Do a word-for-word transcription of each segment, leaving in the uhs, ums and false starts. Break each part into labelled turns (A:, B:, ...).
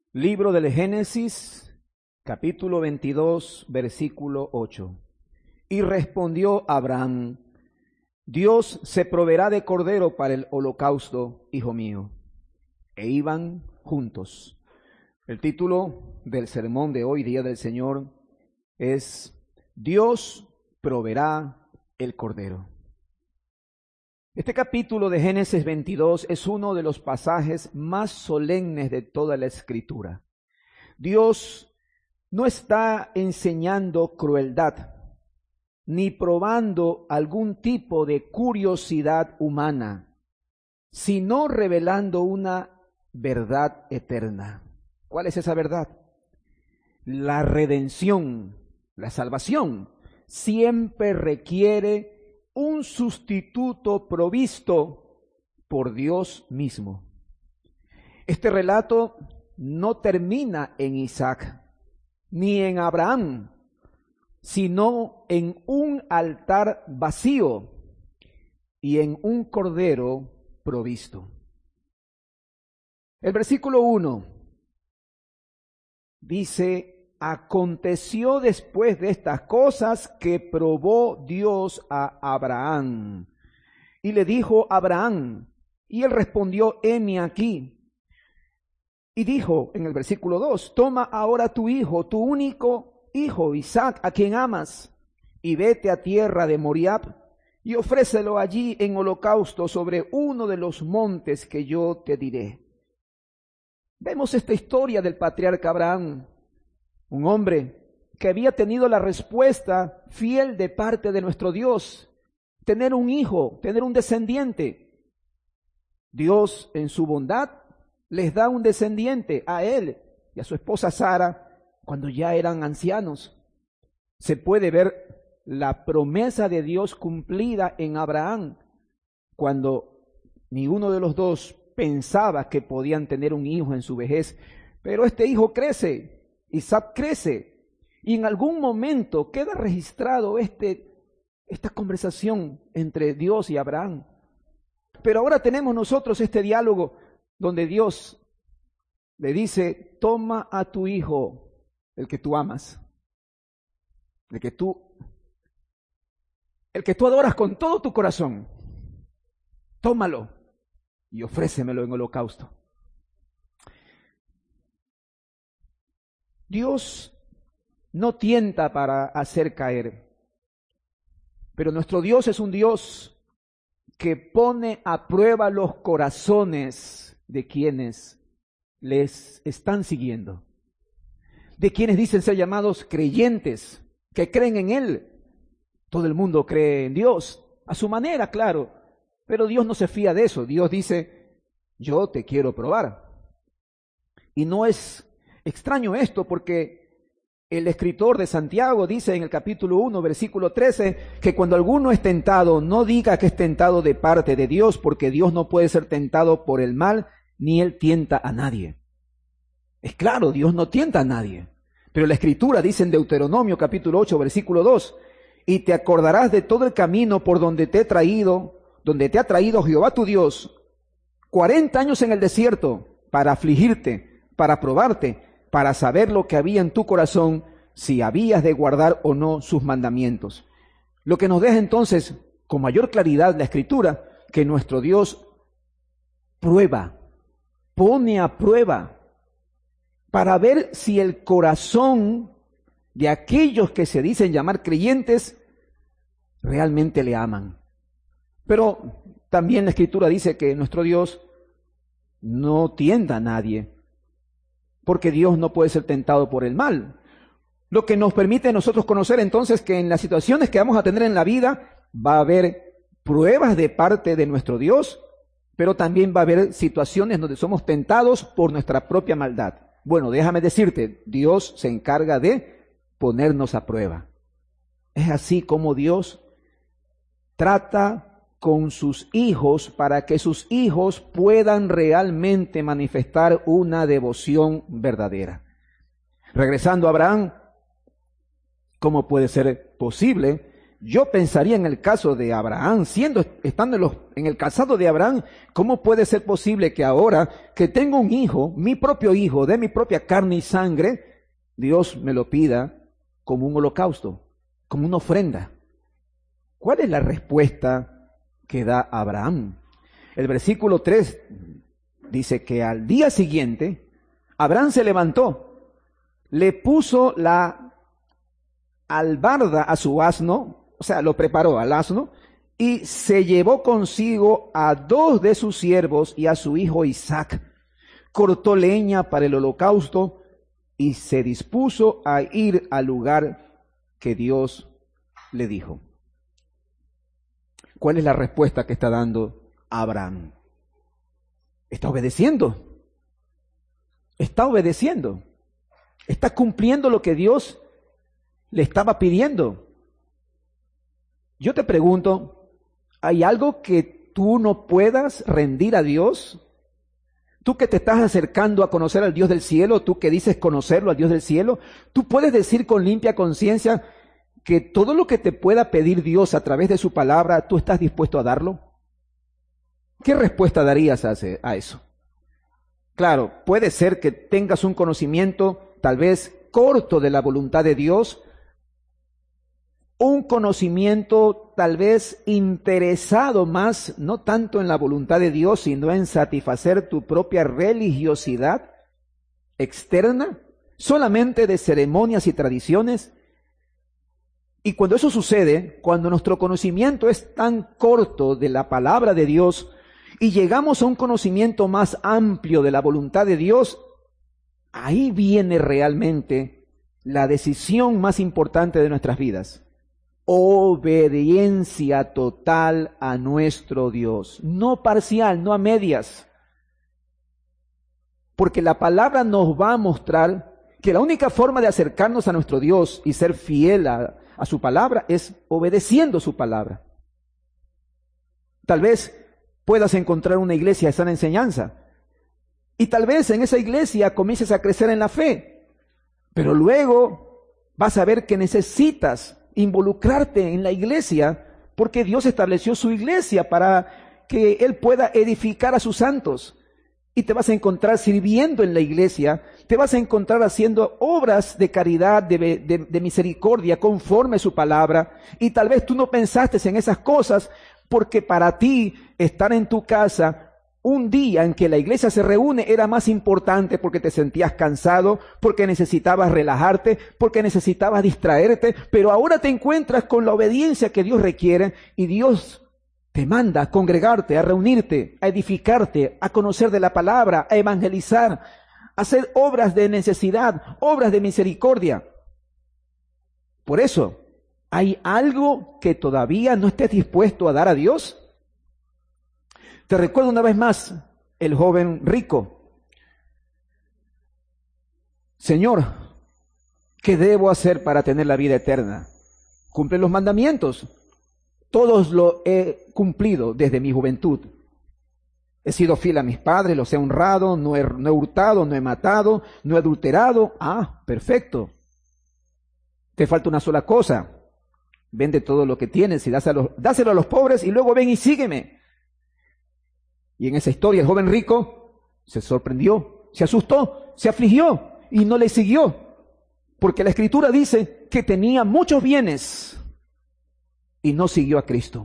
A: Libro del Génesis, capítulo veintidós, versículo ocho. Y respondió Abraham: Dios se proveerá de cordero para el holocausto, hijo mío. E iban juntos. El título del sermón de hoy, Día del Señor, es Dios proveerá el cordero. Este capítulo de Génesis veintidós es uno de los pasajes más solemnes de toda la Escritura. Dios no está enseñando crueldad, ni probando algún tipo de curiosidad humana, sino revelando una verdad eterna. ¿Cuál es esa verdad? La redención, la salvación, siempre requiere un sustituto provisto por Dios mismo. Este relato no termina en Isaac ni en Abraham, sino en un altar vacío y en un cordero provisto. El versículo uno dice: aconteció después de estas cosas que probó Dios a Abraham. Y le dijo a Abraham, y él respondió: heme aquí. Y dijo en el versículo dos: toma ahora tu hijo, tu único hijo, Isaac, a quien amas, y vete a tierra de Moriab, y ofrécelo allí en holocausto sobre uno de los montes que yo te diré. Vemos esta historia del patriarca Abraham, un hombre que había tenido la respuesta fiel de parte de nuestro Dios, tener un hijo, tener un descendiente. Dios en su bondad les da un descendiente a él y a su esposa Sara cuando ya eran ancianos. Se puede ver la promesa de Dios cumplida en Abraham cuando ni uno de los dos pensaba que podían tener un hijo en su vejez, pero este hijo crece. Isaac crece y en algún momento queda registrado este, esta conversación entre Dios y Abraham. Pero ahora tenemos nosotros este diálogo donde Dios le dice: toma a tu hijo, el que tú amas, el que tú, el que tú adoras con todo tu corazón, tómalo y ofrécemelo en holocausto. Dios no tienta para hacer caer, pero nuestro Dios es un Dios que pone a prueba los corazones de quienes les están siguiendo, de quienes dicen ser llamados creyentes, que creen en Él. Todo el mundo cree en Dios, a su manera, claro, pero Dios no se fía de eso. Dios dice: yo te quiero probar. Y no es extraño esto, porque el escritor de Santiago dice en el capítulo uno, versículo trece, que cuando alguno es tentado, no diga que es tentado de parte de Dios, porque Dios no puede ser tentado por el mal, ni Él tienta a nadie. Es claro, Dios no tienta a nadie. Pero la Escritura dice en Deuteronomio capítulo ocho, versículo dos, y te acordarás de todo el camino por donde te he traído, donde te ha traído Jehová tu Dios, cuarenta años en el desierto, para afligirte, para probarte, para saber lo que había en tu corazón, si habías de guardar o no sus mandamientos. Lo que nos deja entonces con mayor claridad la Escritura, que nuestro Dios prueba, pone a prueba, para ver si el corazón de aquellos que se dicen llamar creyentes realmente le aman. Pero también la Escritura dice que nuestro Dios no tienta a nadie, porque Dios no puede ser tentado por el mal. Lo que nos permite a nosotros conocer entonces que en las situaciones que vamos a tener en la vida va a haber pruebas de parte de nuestro Dios, pero también va a haber situaciones donde somos tentados por nuestra propia maldad. Bueno, déjame decirte, Dios se encarga de ponernos a prueba. Es así como Dios trata con sus hijos para que sus hijos puedan realmente manifestar una devoción verdadera. Regresando a Abraham, ¿cómo puede ser posible Yo pensaría en el caso de Abraham, siendo, estando en, los, en el casado de Abraham, ¿cómo puede ser posible que ahora que tengo un hijo, mi propio hijo, de mi propia carne y sangre, Dios me lo pida como un holocausto, como una ofrenda? ¿Cuál es la respuesta que da Abraham? El versículo tres dice que al día siguiente, Abraham se levantó, le puso la albarda a su asno, o sea, lo preparó al asno, y se llevó consigo a dos de sus siervos y a su hijo Isaac. Cortó leña para el holocausto y se dispuso a ir al lugar que Dios le dijo. ¿Cuál es la respuesta que está dando Abraham? Está obedeciendo. Está obedeciendo. Está cumpliendo lo que Dios le estaba pidiendo. Yo te pregunto, ¿hay algo que tú no puedas rendir a Dios? Tú que te estás acercando a conocer al Dios del cielo, tú que dices conocerlo al Dios del cielo, ¿tú puedes decir con limpia conciencia que todo lo que te pueda pedir Dios a través de su palabra, tú estás dispuesto a darlo? ¿Qué respuesta darías a eso? Claro, puede ser que tengas un conocimiento tal vez corto de la voluntad de Dios, un conocimiento tal vez interesado más, no tanto en la voluntad de Dios, sino en satisfacer tu propia religiosidad externa, solamente de ceremonias y tradiciones. Y cuando eso sucede, cuando nuestro conocimiento es tan corto de la palabra de Dios y llegamos a un conocimiento más amplio de la voluntad de Dios, ahí viene realmente la decisión más importante de nuestras vidas. Obediencia total a nuestro Dios, no parcial, no a medias. Porque la palabra nos va a mostrar que la única forma de acercarnos a nuestro Dios y ser fiel a, a su palabra es obedeciendo su palabra. Tal vez puedas encontrar una iglesia de sana enseñanza y tal vez en esa iglesia comiences a crecer en la fe, pero luego vas a ver que necesitas involucrarte en la iglesia, porque Dios estableció su iglesia para que Él pueda edificar a sus santos. Y te vas a encontrar sirviendo en la iglesia, te vas a encontrar haciendo obras de caridad, de, de, de misericordia, conforme a su palabra. Y tal vez tú no pensaste en esas cosas, porque para ti estar en tu casa un día en que la iglesia se reúne era más importante porque te sentías cansado, porque necesitabas relajarte, porque necesitabas distraerte, pero ahora te encuentras con la obediencia que Dios requiere y Dios te manda a congregarte, a reunirte, a edificarte, a conocer de la palabra, a evangelizar, a hacer obras de necesidad, obras de misericordia. Por eso, ¿hay algo que todavía no estés dispuesto a dar a Dios? Te recuerdo una vez más el joven rico. Señor, ¿qué debo hacer para tener la vida eterna? Cumple los mandamientos. Todos los he cumplido desde mi juventud. He sido fiel a mis padres, los he honrado, no he, no he hurtado, no he matado, no he adulterado. Ah, perfecto. Te falta una sola cosa. Vende todo lo que tienes y dáselo, dáselo a los pobres y luego ven y sígueme. Y en esa historia el joven rico se sorprendió, se asustó, se afligió y no le siguió. Porque la Escritura dice que tenía muchos bienes y no siguió a Cristo.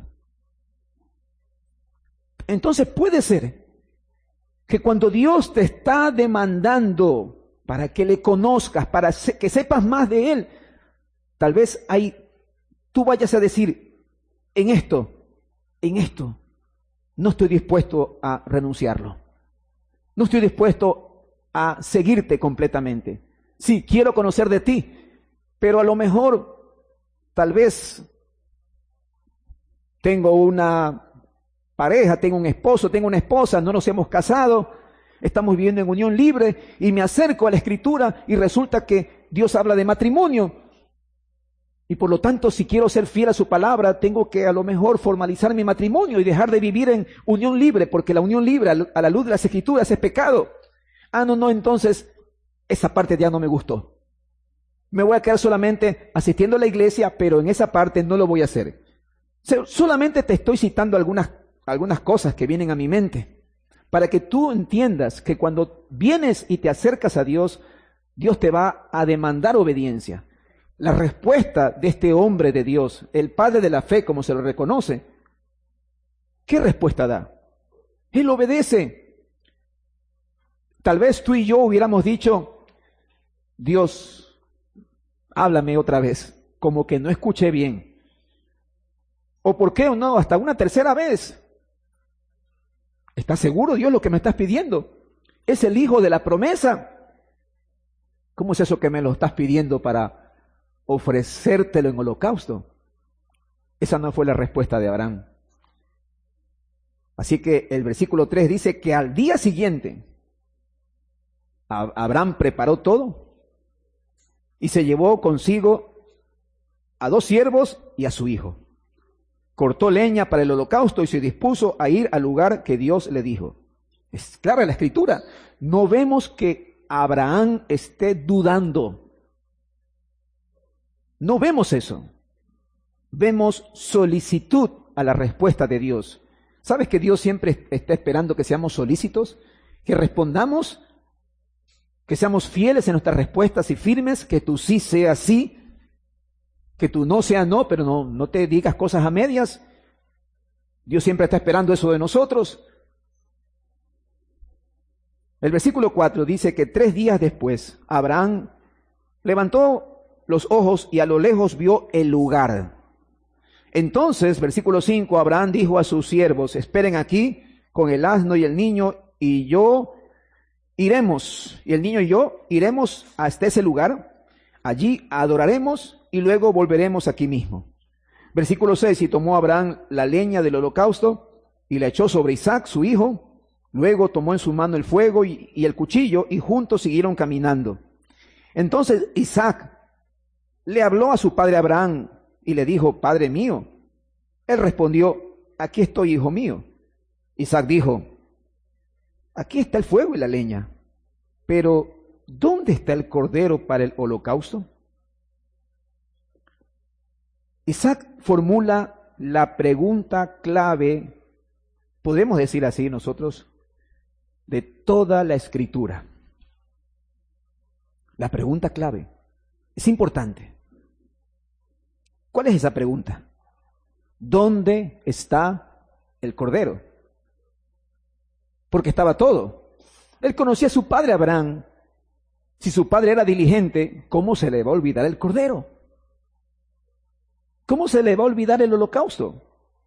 A: Entonces puede ser que cuando Dios te está demandando para que le conozcas, para que sepas más de Él, tal vez hay, tú vayas a decir, en esto, en esto, no estoy dispuesto a renunciarlo. No estoy dispuesto a seguirte completamente. Sí, quiero conocer de ti, pero a lo mejor, tal vez, tengo una pareja, tengo un esposo, tengo una esposa, no nos hemos casado, estamos viviendo en unión libre y me acerco a la Escritura y resulta que Dios habla de matrimonio. Y por lo tanto, si quiero ser fiel a su palabra, tengo que a lo mejor formalizar mi matrimonio y dejar de vivir en unión libre, porque la unión libre a la luz de las Escrituras es pecado. Ah, no, no, entonces esa parte ya no me gustó. Me voy a quedar solamente asistiendo a la iglesia, pero en esa parte no lo voy a hacer. Solamente te estoy citando algunas, algunas cosas que vienen a mi mente, para que tú entiendas que cuando vienes y te acercas a Dios, Dios te va a demandar obediencia. La respuesta de este hombre de Dios, el padre de la fe, como se lo reconoce, ¿qué respuesta da? Él obedece. Tal vez tú y yo hubiéramos dicho, Dios, háblame otra vez, como que no escuché bien. O por qué o no, hasta una tercera vez. ¿Estás seguro, Dios, lo que me estás pidiendo? ¿Es el hijo de la promesa? ¿Cómo es eso que me lo estás pidiendo para ofrecértelo en holocausto? Esa no fue la respuesta de Abraham. Así que el versículo tres dice que al día siguiente Abraham preparó todo y se llevó consigo a dos siervos y a su hijo. Cortó leña para el holocausto y se dispuso a ir al lugar que Dios le dijo. Es clara la escritura. No vemos que Abraham esté dudando. No vemos eso. Vemos solicitud a la respuesta de Dios. ¿Sabes que Dios siempre está esperando que seamos solícitos? Que respondamos, que seamos fieles en nuestras respuestas y firmes, que tu sí sea sí, que tu no sea no, pero no, no te digas cosas a medias. Dios siempre está esperando eso de nosotros. El versículo cuatro dice que tres días después Abraham levantó los ojos y a lo lejos vio el lugar. Entonces, versículo cinco, Abraham dijo a sus siervos, esperen aquí con el asno y el niño, y yo iremos, y el niño y yo iremos hasta ese lugar, allí adoraremos y luego volveremos aquí mismo. Versículo seis, y tomó Abraham la leña del holocausto y la echó sobre Isaac, su hijo, luego tomó en su mano el fuego y, y el cuchillo, y juntos siguieron caminando. Entonces Isaac le habló a su padre Abraham, y le dijo, Padre mío. Él respondió, aquí estoy, hijo mío. Isaac dijo, aquí está el fuego y la leña, pero ¿dónde está el cordero para el holocausto? Isaac formula la pregunta clave, podemos decir así nosotros, de toda la escritura. La pregunta clave es importante. ¿Cuál es esa pregunta? ¿Dónde está el cordero? Porque estaba todo. Él conocía a su padre Abraham. Si su padre era diligente, ¿cómo se le va a olvidar el cordero? ¿Cómo se le va a olvidar el holocausto?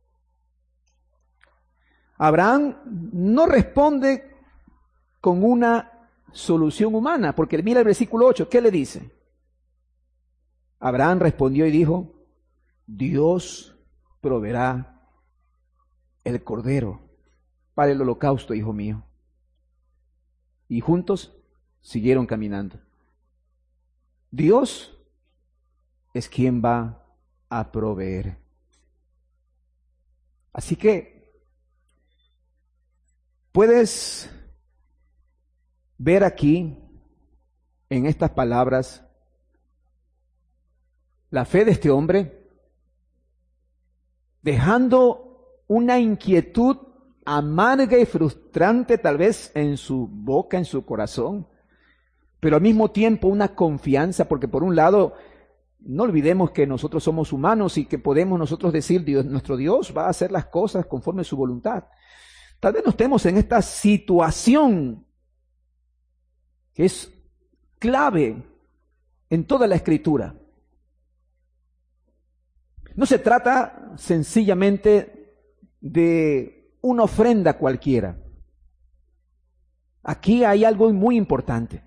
A: Abraham no responde con una solución humana, porque mira el versículo ocho, ¿qué le dice? Abraham respondió y dijo, Dios proveerá el cordero para el holocausto, hijo mío. Y juntos siguieron caminando. Dios es quien va a proveer. Así que puedes ver aquí, en estas palabras, la fe de este hombre, dejando una inquietud amarga y frustrante tal vez en su boca, en su corazón, pero al mismo tiempo una confianza, porque por un lado, no olvidemos que nosotros somos humanos y que podemos nosotros decir, Dios, nuestro Dios va a hacer las cosas conforme a su voluntad. Tal vez no estemos en esta situación que es clave en toda la Escritura. No se trata sencillamente de una ofrenda cualquiera. Aquí hay algo muy importante.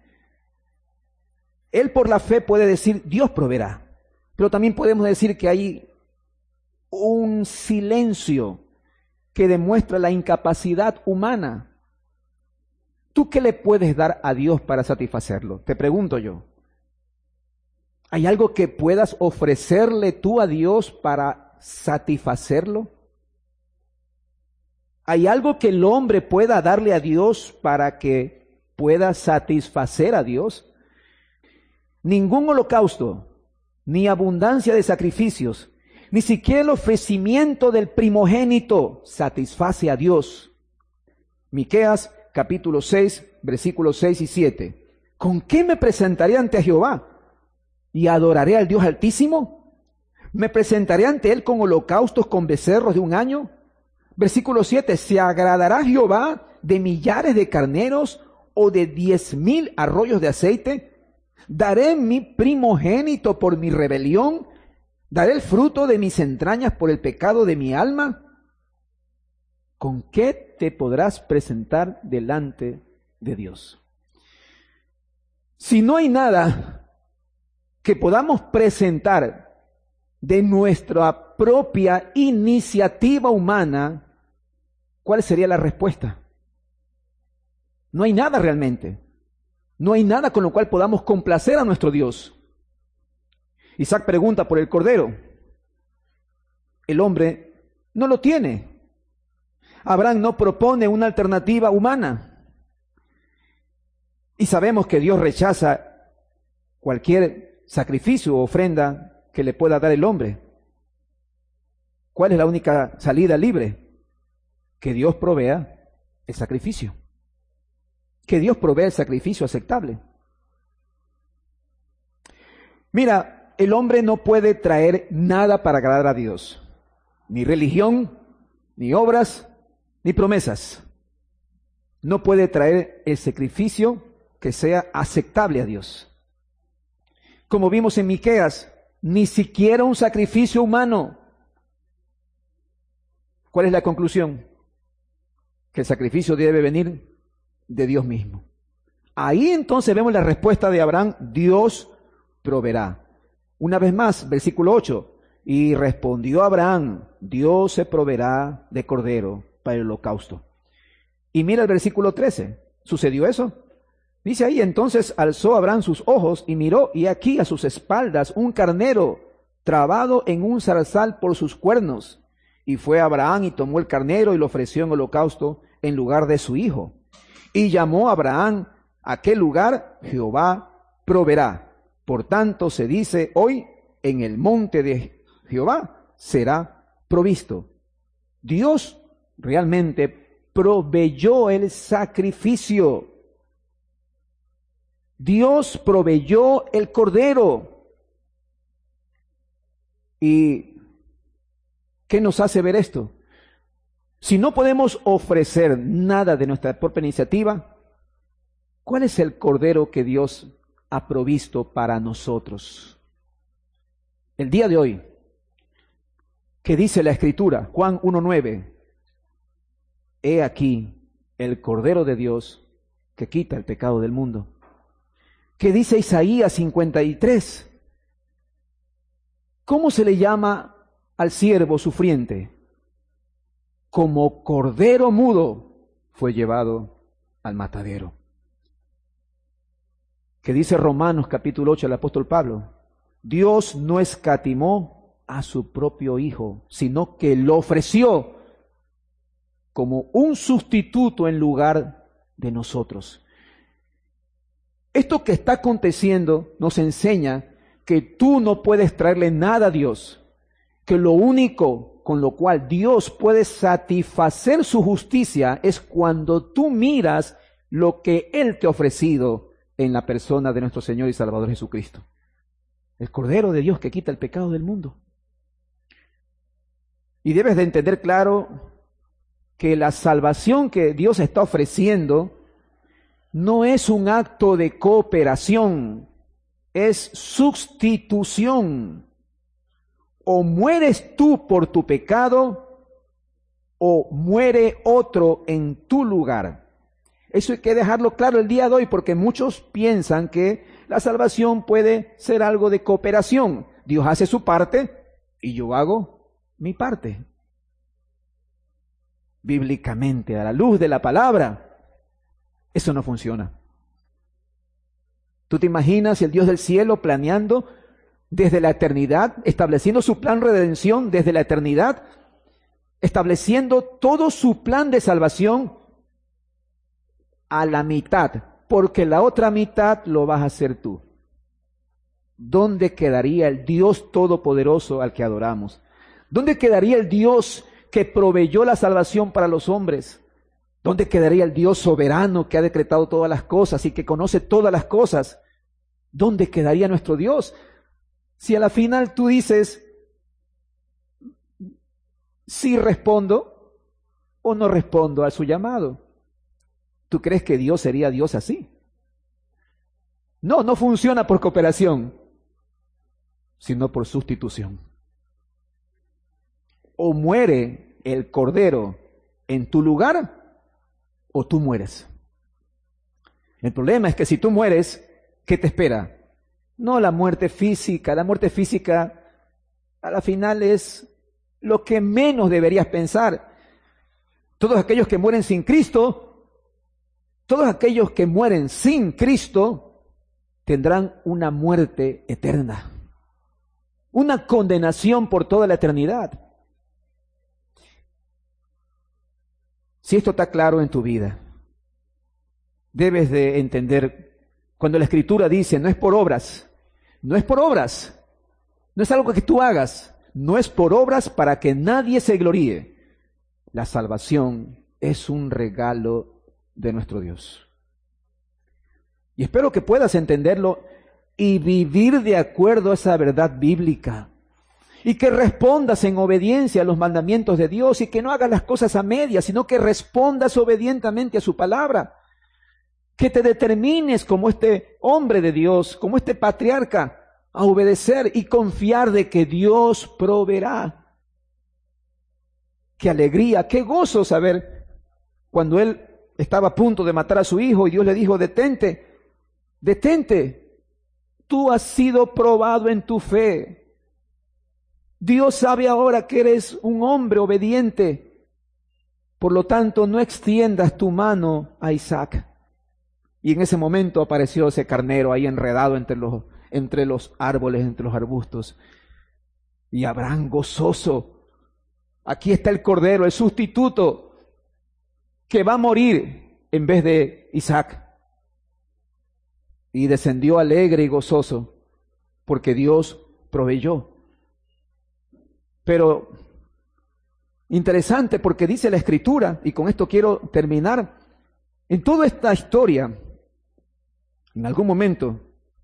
A: Él por la fe puede decir, Dios proveerá. Pero también podemos decir que hay un silencio que demuestra la incapacidad humana. ¿Tú qué le puedes dar a Dios para satisfacerlo? Te pregunto yo. ¿Hay algo que puedas ofrecerle tú a Dios para satisfacerlo? ¿Hay algo que el hombre pueda darle a Dios para que pueda satisfacer a Dios? ningún holocausto, ni abundancia de sacrificios, ni siquiera el ofrecimiento del primogénito satisface a Dios. Miqueas capítulo seis, versículos seis y siete. ¿Con qué me presentaré ante Jehová? ¿Y adoraré al Dios Altísimo? ¿Me presentaré ante Él con holocaustos, con becerros de un año? Versículo siete. ¿Se agradará Jehová de millares de carneros o de diez mil arroyos de aceite? ¿Daré mi primogénito por mi rebelión? ¿Daré el fruto de mis entrañas por el pecado de mi alma? ¿Con qué te podrás presentar delante de Dios? Si no hay nada que podamos presentar de nuestra propia iniciativa humana, ¿cuál sería la respuesta? No hay nada realmente. No hay nada con lo cual podamos complacer a nuestro Dios. Isaac pregunta por el cordero. El hombre no lo tiene. Abraham no propone una alternativa humana. Y sabemos que Dios rechaza cualquier sacrificio o ofrenda que le pueda dar el hombre. ¿Cuál es la única salida libre? Que Dios provea el sacrificio. Que Dios provea el sacrificio aceptable. Mira, el hombre no puede traer nada para agradar a Dios. Ni religión, ni obras, ni promesas. No puede traer el sacrificio que sea aceptable a Dios. Como vimos en Miqueas, ni siquiera un sacrificio humano. ¿Cuál es la conclusión? Que el sacrificio debe venir de Dios mismo. Ahí entonces vemos la respuesta de Abraham: Dios proveerá. Una vez más, versículo ocho. Y respondió Abraham: Dios se proveerá de cordero para el holocausto. Y mira el versículo trece. ¿Sucedió eso? Dice ahí: entonces alzó Abraham sus ojos y miró, y aquí a sus espaldas un carnero trabado en un zarzal por sus cuernos. Y fue Abraham y tomó el carnero y lo ofreció en holocausto en lugar de su hijo. Y llamó a Abraham a aquel lugar: Jehová proveerá. Por tanto se dice hoy: en el monte de Jehová será provisto. Dios realmente proveyó el sacrificio. Dios proveyó el cordero. ¿Y qué nos hace ver esto? Si no podemos ofrecer nada de nuestra propia iniciativa, ¿cuál es el cordero que Dios ha provisto para nosotros? El día de hoy, ¿qué dice la Escritura? Juan uno nueve. He aquí el Cordero de Dios que quita el pecado del mundo. ¿Qué dice Isaías cincuenta y tres? ¿Cómo se le llama al siervo sufriente? Como cordero mudo fue llevado al matadero. ¿Qué dice Romanos capítulo ocho el apóstol Pablo? Dios no escatimó a su propio Hijo, sino que lo ofreció como un sustituto en lugar de nosotros. Esto que está aconteciendo nos enseña que tú no puedes traerle nada a Dios, que lo único con lo cual Dios puede satisfacer su justicia es cuando tú miras lo que Él te ha ofrecido en la persona de nuestro Señor y Salvador Jesucristo. El Cordero de Dios que quita el pecado del mundo. Y debes de entender claro que la salvación que Dios está ofreciendo no es un acto de cooperación, es sustitución. O mueres tú por tu pecado, o muere otro en tu lugar. Eso hay que dejarlo claro el día de hoy, porque muchos piensan que la salvación puede ser algo de cooperación. Dios hace su parte y yo hago mi parte. Bíblicamente, a la luz de la palabra, eso no funciona. ¿Tú te imaginas el Dios del cielo planeando desde la eternidad, estableciendo su plan de redención desde la eternidad, estableciendo todo su plan de salvación a la mitad, porque la otra mitad lo vas a hacer tú? ¿dónde quedaría el Dios todopoderoso al que adoramos? ¿Dónde quedaría el Dios que proveyó la salvación para los hombres? ¿Dónde quedaría el Dios soberano que ha decretado todas las cosas y que conoce todas las cosas? ¿Dónde quedaría nuestro Dios? Si a la final tú dices, sí respondo o no respondo a su llamado. ¿Tú crees que Dios sería Dios así? No, no funciona por cooperación, sino por sustitución. O muere el Cordero en tu lugar, o tú mueres. El problema es que si tú mueres, ¿qué te espera? No la muerte física. La muerte física a la final es lo que menos deberías pensar. Todos aquellos que mueren sin Cristo, todos aquellos que mueren sin Cristo, tendrán una muerte eterna, una condenación por toda la eternidad. Si esto está claro en tu vida, debes de entender, cuando la Escritura dice, no es por obras, no es por obras, no es algo que tú hagas, no es por obras para que nadie se gloríe. La salvación es un regalo de nuestro Dios. Y espero que puedas entenderlo y vivir de acuerdo a esa verdad bíblica. Y que respondas en obediencia a los mandamientos de Dios y que no hagas las cosas a medias, sino que respondas obedientemente a su palabra. Que te determines como este hombre de Dios, como este patriarca, a obedecer y confiar de que Dios proveerá. Qué alegría, qué gozo saber cuando él estaba a punto de matar a su hijo y Dios le dijo, detente, detente, tú has sido probado en tu fe. Dios sabe ahora que eres un hombre obediente. Por lo tanto, no extiendas tu mano a Isaac. Y en ese momento apareció ese carnero ahí enredado entre los, entre los árboles, entre los arbustos. Y Abraham gozoso. Aquí está el cordero, el sustituto, que va a morir en vez de Isaac. Y descendió alegre y gozoso, porque Dios proveyó. Pero interesante porque dice la Escritura, y con esto quiero terminar, en toda esta historia, en algún momento,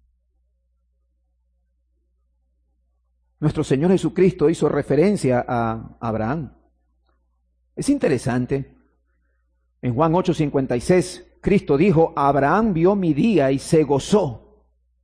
A: nuestro Señor Jesucristo hizo referencia a Abraham. Es interesante. En Juan ocho cincuenta y seis, Cristo dijo, Abraham vio mi día y se gozó.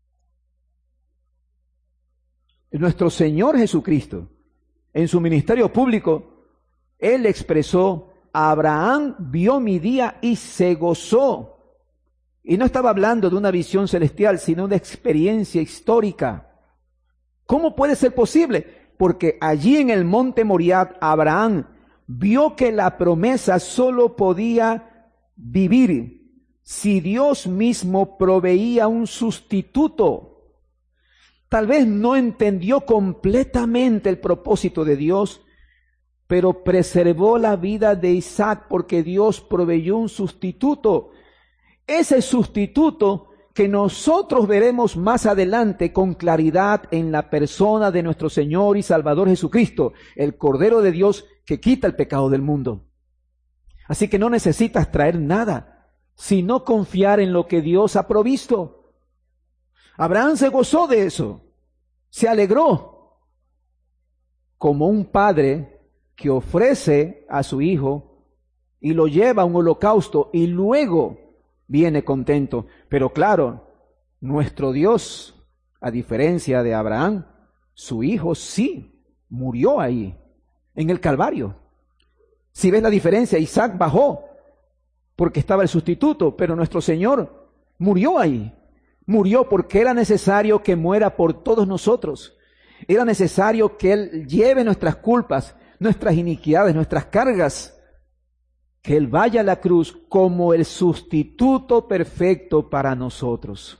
A: Nuestro Señor Jesucristo, en su ministerio público, Él expresó, Abraham vio mi día y se gozó. Y no estaba hablando de una visión celestial, sino de experiencia histórica. ¿Cómo puede ser posible? Porque allí en el monte Moriah, Abraham vio que la promesa solo podía vivir si Dios mismo proveía un sustituto. Tal vez no entendió completamente el propósito de Dios, pero preservó la vida de Isaac porque Dios proveyó un sustituto. Ese sustituto que nosotros veremos más adelante con claridad en la persona de nuestro Señor y Salvador Jesucristo, el Cordero de Dios que quita el pecado del mundo. Así que no necesitas traer nada, sino confiar en lo que Dios ha provisto. Abraham se gozó de eso, se alegró, como un padre que ofrece a su hijo y lo lleva a un holocausto y luego viene contento. Pero claro, nuestro Dios, a diferencia de Abraham, su hijo sí murió ahí, en el Calvario. Si ves la diferencia, Isaac bajó porque estaba el sustituto, pero nuestro Señor murió ahí. Murió porque era necesario que muera por todos nosotros. Era necesario que Él lleve nuestras culpas, nuestras iniquidades, nuestras cargas. Que Él vaya a la cruz como el sustituto perfecto para nosotros.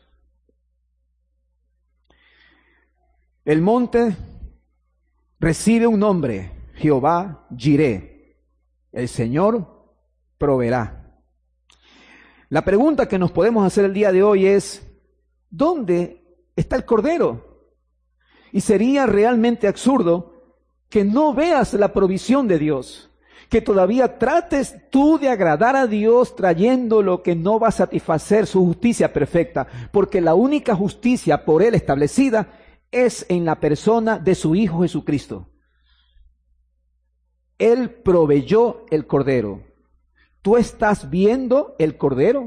A: El monte recibe un nombre, Jehová Jireh. El Señor proveerá. La pregunta que nos podemos hacer el día de hoy es, ¿dónde está el Cordero? Y sería realmente absurdo que no veas la provisión de Dios, que todavía trates tú de agradar a Dios trayendo lo que no va a satisfacer su justicia perfecta, porque la única justicia por Él establecida es en la persona de su Hijo Jesucristo. Él proveyó el Cordero. ¿Tú estás viendo el Cordero?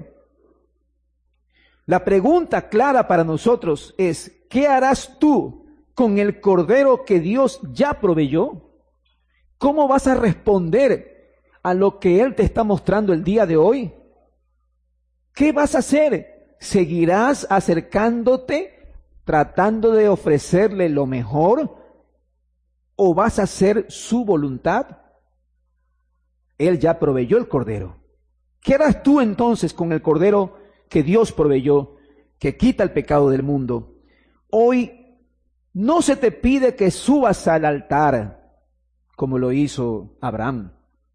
A: La pregunta clara para nosotros es, ¿qué harás tú con el Cordero que Dios ya proveyó? ¿Cómo vas a responder a lo que Él te está mostrando el día de hoy? ¿Qué vas a hacer? ¿Seguirás acercándote, tratando de ofrecerle lo mejor? ¿O vas a hacer su voluntad? Él ya proveyó el Cordero. ¿Qué harás tú entonces con el Cordero que Dios proveyó, que quita el pecado del mundo? Hoy no se te pide que subas al altar, como lo hizo Abraham.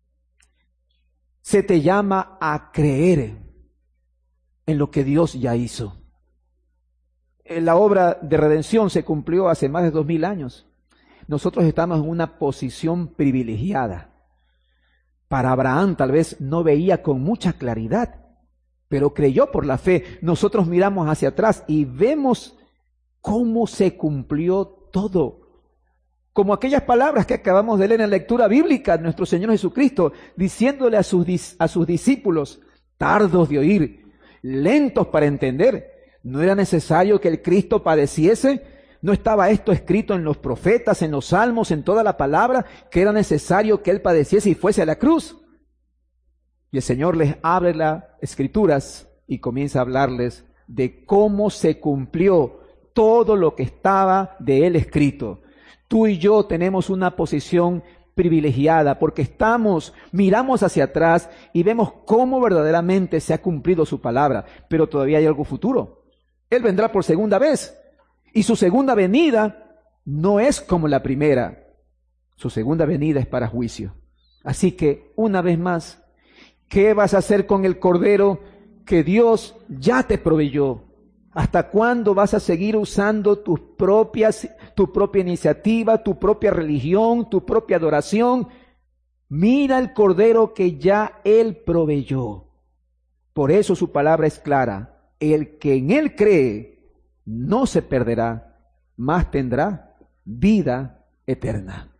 A: Se te llama a creer en lo que Dios ya hizo. La obra de redención se cumplió hace más de dos mil años. Nosotros estamos en una posición privilegiada. Para Abraham tal vez no veía con mucha claridad, pero creyó por la fe. Nosotros miramos hacia atrás y vemos cómo se cumplió todo. Como aquellas palabras que acabamos de leer en la lectura bíblica de nuestro Señor Jesucristo, diciéndole a sus, a sus discípulos, tardos de oír, lentos para entender. ¿No era necesario que el Cristo padeciese? ¿No estaba esto escrito en los profetas, en los salmos, en toda la palabra, que era necesario que Él padeciese y fuese a la cruz? Y el Señor les abre las Escrituras y comienza a hablarles de cómo se cumplió todo lo que estaba de Él escrito. Tú y yo tenemos una posición privilegiada porque estamos, miramos hacia atrás y vemos cómo verdaderamente se ha cumplido su palabra, pero todavía hay algo futuro. Él vendrá por segunda vez y su segunda venida no es como la primera. Su segunda venida es para juicio. Así que, una vez más, ¿qué vas a hacer con el Cordero que Dios ya te proveyó? ¿Hasta cuándo vas a seguir usando tus propias, tu propia iniciativa, tu propia religión, tu propia adoración? Mira el Cordero que ya Él proveyó. Por eso su palabra es clara. El que en Él cree no se perderá, mas tendrá vida eterna.